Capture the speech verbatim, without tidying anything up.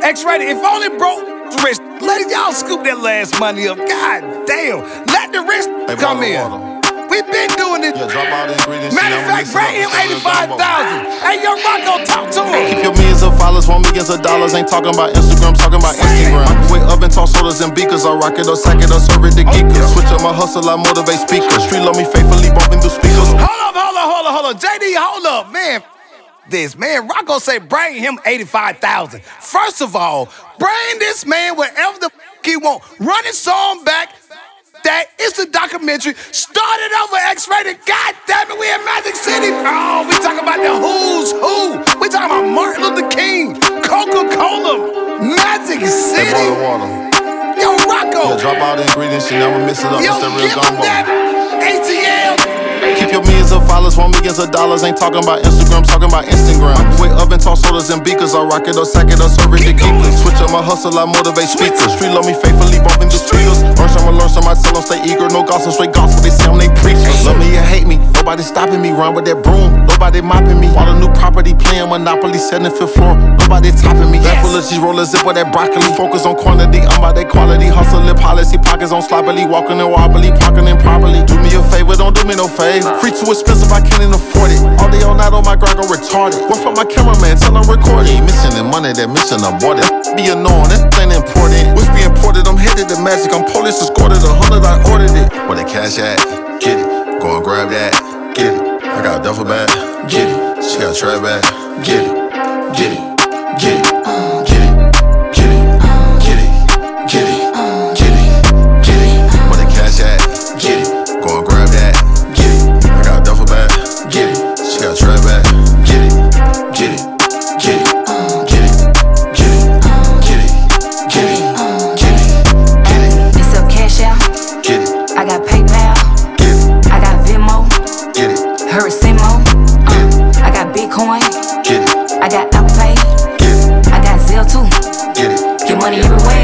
X-rated, if only broke the rich. Let y'all scoop that last money up. God damn. Let the rich hey, come water, in. Water. We been doing it. Yeah, drop all the ingredients. Matter of fact, bring him eighty-five thousand. Hey, Young Rocko, talk to him. Keep your millions of followers, one millions of dollars. Ain't talking about Instagram, talking about Instagram. Microwave oven, toss sodas and beakers. I rock it or sack it or serve it to geekers. Switch up my hustle, I motivate speakers. Street love me faithfully, bumping through speakers. Hold up, hold up, hold up, hold up. J D, hold up, man. This man, Rocko say bring him eighty-five thousand. First of all, bring this man wherever the f he want. Run his song back. That is the documentary. Started over X-rated. God damn it, we in Magic City. Oh, we talking about the who's who. We talking about Martin Luther King, Coca-Cola, Magic City. Hey, water, water. Yo, Rocko. Yeah, drop all the ingredients, you never miss it up. Yo, It's the real give him gumbo. that A T L. Keep your millions of followers, one millions of dollars. Ain't talking about Instagram, talking about Instagram. Microwave oven, toss sodas and beakers. I rock it or sack it or serve it to geekers. Switch up my hustle, I motivate speakers. Street love me faithfully, bumping through speakers. Learn some, I learn some, I tell them stay eager. No gossip, straight gospel, they say I'm they preachers. Love me or hate me, nobody stopping me. Run with that broom, nobody mopping me. Bought a new property, playing Monopoly, seventy-fifth floor. Nobody topping me. Back full of cheese, roll a zip with that broccoli. Focus on quantity, I'm about that quality. Hustle, lip policy, pockets on sloppily. Walking and wobbly, parking improperly. Do me a favor, don't do me no favor. Free too expensive, I can't even afford it. All day, all night on my grind, go retarded. Work for my cameraman, tell him record it. Ain't missing the money, that mission aborted. Be annoying, that ain't important. Which be imported, I'm headed to magic. I'm police escorted, a hundred, I ordered it. Where the cash at? Get it. Go and grab that. Get it. I got a duffel bag. Get it. She got a trap bag. Get it. Get it. Get it. Get it. Get it. Get it. Get it. Get it. Get it. Where the cash at? Get it. Go and grab that. Get it. I got a duffel bag. Get it. She got a trap bag. Get it. Get it. Get it. Get it. Get it. Get it. Get it. Get it. Get it. It's up cash out. Get it. I got PayPal. Get it. I got Venmo. Get it. Her Simo. Uh, I got Bitcoin. Get it. I got Apple Pay. Get it. I got Zelle too. Get it. Get money everywhere.